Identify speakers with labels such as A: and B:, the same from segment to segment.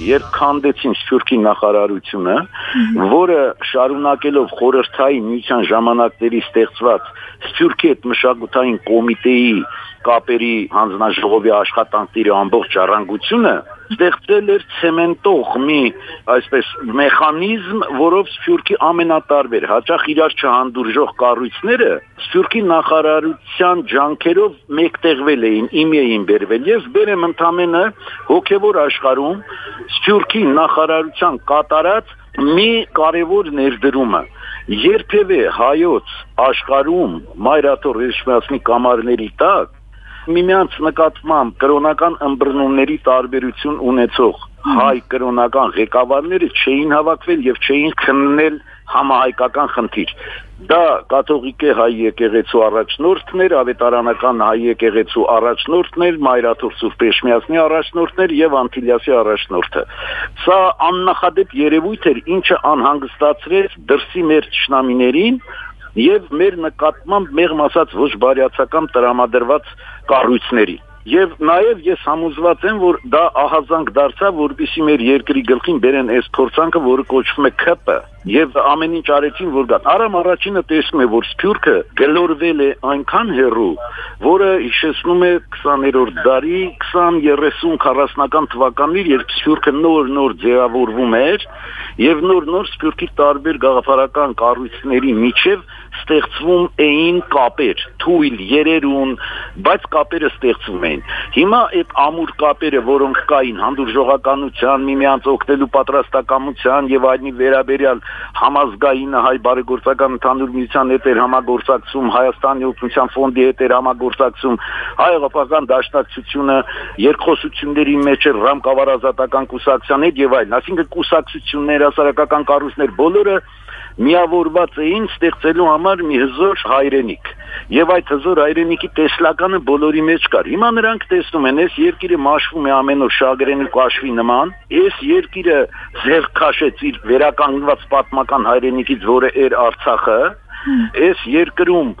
A: երբ քանդեցին Սփյուռքի նախարարությունը, որը շարունակելով խորհրդային միության ժամանակների ստեղծված Սփյուռքի հետ մշակութային կոմիտեի կապերի հանձնաժողովի աշխատանքների ամբողջ ժառանգությունը ստեղծել էր ցեմենտող մի այսպես մեխանիզմ, որով Սփյուռքի ամենատարբեր հաճախ իրար չհանդուրժող կառույցները Սփյուռքի նախարարության ջանքերով մեկտեղվել էին, իմի էին բերվել եւ բերեմ ընդամենը հոգեվոր աշխարհում Սփյուռքի նախարարության կատարած մի կարևոր ներդրումը երբևէ հայոց աշխարհում մայրաթոր ռեժիմացնի կամարների տակ միմյանց նկատմամբ կրոնական ըմբռնումների տարբերություն ունեցող հայ կրոնական ղեկավարները չէին հավաքվել եւ չէին քննել համահայկական խնդիր։ Դա կաթողիկե հայ եկեղեցու առաջնորդներ, ավետարանական հայ եկեղեցու առաջնորդներ, մայրաթոր Սուրբ Էշմիածնի առաջնորդներ եւ Անտիլիասի առաջնորդը։ Սա աննախադեպ երևույթ էր, ինչը անհանգստացրեց դրսի մեր ճշնամիներին եւ մեր նկատմամբ մեղմ ասած ոչ բարյացակամ տրամադրված կառույցների։ Եվ նաև ես համոզված եմ, որ դա ահազանգ դարձավ, որպեսզի մեր երկրի գլխին բերեն այս փորձանքը, որը կոչվում է ՔՊ, եւ ամեն ինչ արեցին, որ գան։ Արամ առաջինը տեսնում է, որ Սփյուռքը գլորվել է այնքան հեռու, որը հիշեցնում է 20-րդ դարի 20-30-40-ական թվականներ, երբ Սփյուռքը նոր ձևավորվում էր եւ նոր Սփյուռքի տարբեր գաղափարական կառույցների միջև ստեղծվում էին կապեր, թույլ, երերուն, բայց կապերը ստեղծվում էին։ Հիմա այդ ամուր կապերը, որոնք կային հանդուրժողականության, միմյանց օգնելու պատրաստակամության եւ այլնի վերաբերյալ համազգային հայ բարեգործական ընդհանուր միության հետ էր համագործակցում, Հայաստանի օգնության ֆոնդի հետ էր համագործակցում, հայ-աղապական դաշնակցությունը, երկխոսությունների մեջ էր ռամկավարազատական կուսակցության հետ եւ այլն, այսինքն կուսակցություններ, հասարակական կառույցներ բոլորը միավորված էին ստեղծելու համար մի հզոր հայրենիք եւ այդ հզոր հայրենիքի տեսլականը բոլորի մեջ կար։ Հիմա նրանք տեսնում են, այս երկիրը մաշվում է ամեն օր շագրենի կաշվի նման, այս երկիրը ձեռ քաշեց իր վերականգնված պատմական հայրենիքից, որը էր Արցախը, այս երկրում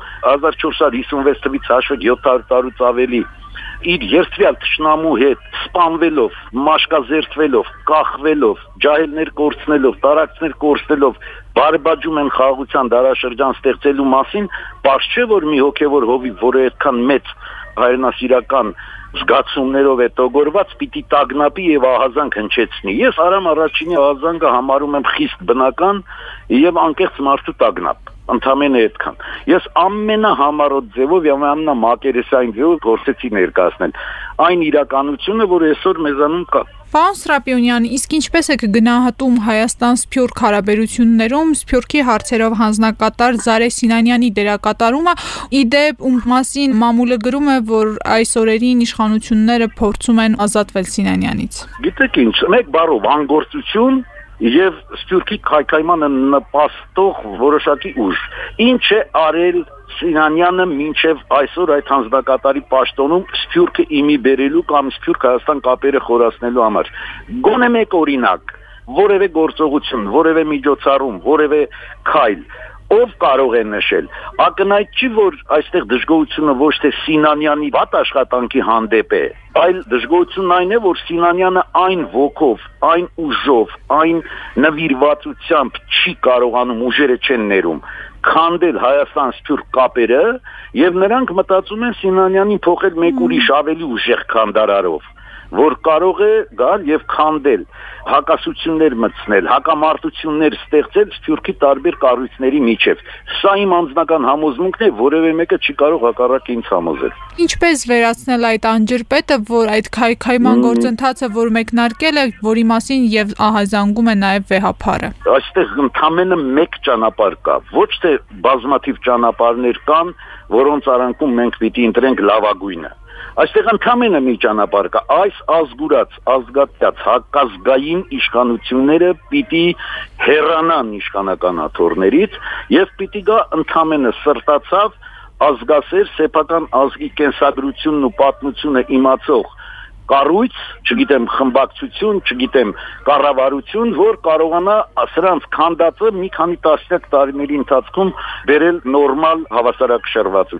A: 1456 թվականից հաշվեք 700 տարուց ավելի իր երթվյալ թշնամու հետ սպանվելով, մաշկազերծվելով, կախվելով, ջահելներ կորցնելով, տարածքներ կորցնելով, բարբաջում են խաղաղության դարաշրջան ստեղծելու մասին, պարզ չէ, որ մի հոգևոր հովիվ, որը այդքան մեծ հայրենասիրական զգացումներով է տոգորված, պիտի տագնապի եւ ահազանգ հնչեցնի։ Ես Արամ առաջինի ահազանգը համարում եմ խիստ բնական եւ անկեղծ մարդու տագնապ։ Ընդամենը այդքան։ Ես ամենահամառոտ ձևով եւ ամենամակերեսային ձևով փորձեցի ներկայացնել այն իրականությունը, որ այսօր մեզանում կա։
B: Պարոն Սրապիոնյան, իսկ ինչպես եք գնահատում Հայաստան-Սփյուռք հարաբերություններում Սփյուռքի հարցերով հանձնակատար Զարե Սինանյանի դերակատարումը, իդեպ ում մասին մամուլը գրում է, որ այս օրերին իշխանությունները փորձում են ազատվել Սինանյանից։
A: Գիտեք ինչ, մեկ բառով անգործություն եւ Սփյուռքի քայքայմանը նպաստող որոշակի ուժ։ Ինչ է արել Սինանյանը մինչև այսօր այդ հանձնակատարի պաշտոնում Սփյուռքը իմի բերելու կամ Սփյուռք-Հայաստան կապերը խորացնելու համար։ Գոնե մեկ օրինակ, որևէ գործողություն, որևէ միջոցառում, որևէ քայլ, ով կարող է նշել։ Ակնհայտ չի, որ այստեղ դժգոհությունը ոչ թե Սինանյանի վատ աշխատանքի հանդեպ է, այլ դժգոհությունն այն է, որ Սինանյանը այն ոգով, այն ուժով, այն նվիրվածությամբ չի կարողանում, ուժերը չեն ներում քանդել Հայաստան-Սփյուռք կապերը եւ նրանք մտածում են Սինանյանին փոխել մեկ ուրիշ ավելի ուժեղ քանդարարով, որ կարող է գալ եւ քանդել, հակասություններ մտցնել, հակամարտություններ ստեղծել Սփյուռքի տարբեր կառույցների միջև։ Սա իմ անձնական համոզմունքն է, որևէ մեկը չի կարող հակառակը ինձ համոզել։
B: Ինչպես վերացնել այդ անջրպետը, որ այդ քայքայման գործընթացը, որ մեկնարկել է, որի մասին եւ ահազանգում է նաեւ վեհապարը։ Այստեղ
A: ընդամենը մեկ ճանապարհ կա, ոչ թե բազմաթիվ ճանապարհներ կան, որոնց արանքում մենք պիտի ընտրենք լավագույնը։ Այստեղ ընդամենը մի ճանապարհ կա, այս ազգուրած, ազգատյաց հակազգային իշխանությունները պիտի հեռանան իշխանական աթոռներից եւ պիտի գա ընդամենը սրտացավ ազգասեր սեփական ազգի կենսագրությունն ու պատմությունը իմացող կառույց, չգիտեմ խմբակցություն, չգիտեմ կառավարություն, որ կարողանա սրանց քանդածը մի քանի տասնյակ տարիների ընթացքում բերել նորմալ հավասարակշռվածության։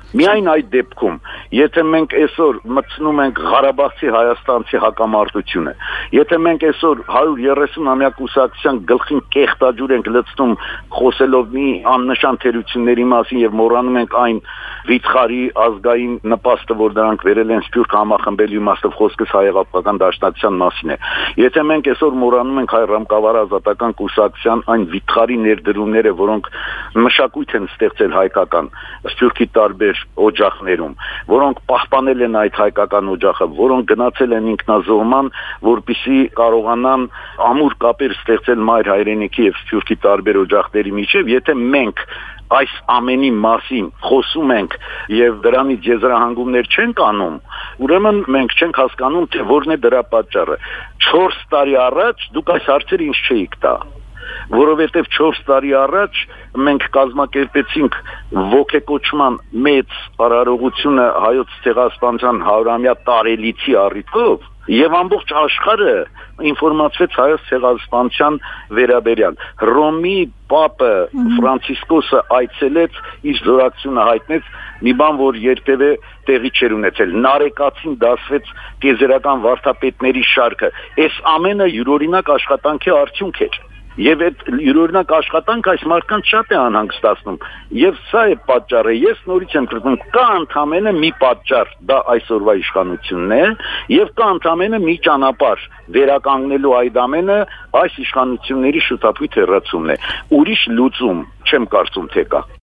A: Միայն այդ դեպքում, եթե մենք այսօր մտցնում ենք Ղարաբաղցի հայաստանցի հակամարտությունը, եթե մենք այսօր 130-ամյա կուսակցության գլխին կեղտաջուր ենք լցնում խոսելով մի աննշան թերությունների մասին եւ մոռանում ենք այն վիթխարի ազգային նպաստը, որ դրանք վերել են Սփյուռք համախմբելու իմաստով խոսքս հայ-հեղափոխական դաշնակցության մասին է։ Եթե մենք այսօր մոռանում ենք հայ ռամկավար ազատական կուսակցության այն վիթխարի ներդրումները, որոնք մշակույթ են ստեղծել հայկական Սփյուռքի տարբեր օջախներում, որոնք պահպանել են այդ հայկական օջախը, որոնք գնացել են ինքնազոհման, որպեսզի կարողանան ամուր կապեր ստեղծել մայր հայրենիքի եւ Սփյուռքի տարբեր օջախների միջեւ, եթե մենք այս ամենի մասին խոսում ենք եւ դրանից եզրահանգումներ չենք անում, ուրեմն մենք չենք հասկանում, թե որն է դրա պատճառը։ 4 տարի առաջ դուք այս հարցերը ինձ չէիք տա, որովհետև 4 տարի առաջ մենք կազմակերպեցինք ոգեկոչման մեծ արարողությունը հայոց ցեղասպանության 100-ամյա տարելիցի առիթով եւ ամբողջ աշխարհը ինֆորմացվեց հայոց ցեղասպանության վերաբերյալ։ Հռոմի Պապը Ֆրանցիսկոսը այցելեց, իր զորակցությունը հայտնեց մի բան, որ երբևէ տեղի չէր ունեցել։ Նարեկացին դասվեց գեզերական վարդապետների շարքը։ Այս ամենը յուրօրինակ աշխատանքի արդյունք էր։ Եվ այդ յուրօրինակ աշխատանք այս մարդկանց շատ է անհանգստացնում։ Եվ սա է պատճառը։ Ես նորից եմ կրկնում, կա ընդամենը մի պատճառ, դա այսօրվա իշխանությունն է, եւ կա ընդամենը մի ճանապարհ վերականգնելու այդ ամենը այս իշխանությունների շուտապույտ հեռացումն է։ Ուրիշ լուծում չեմ կարծում թե կա։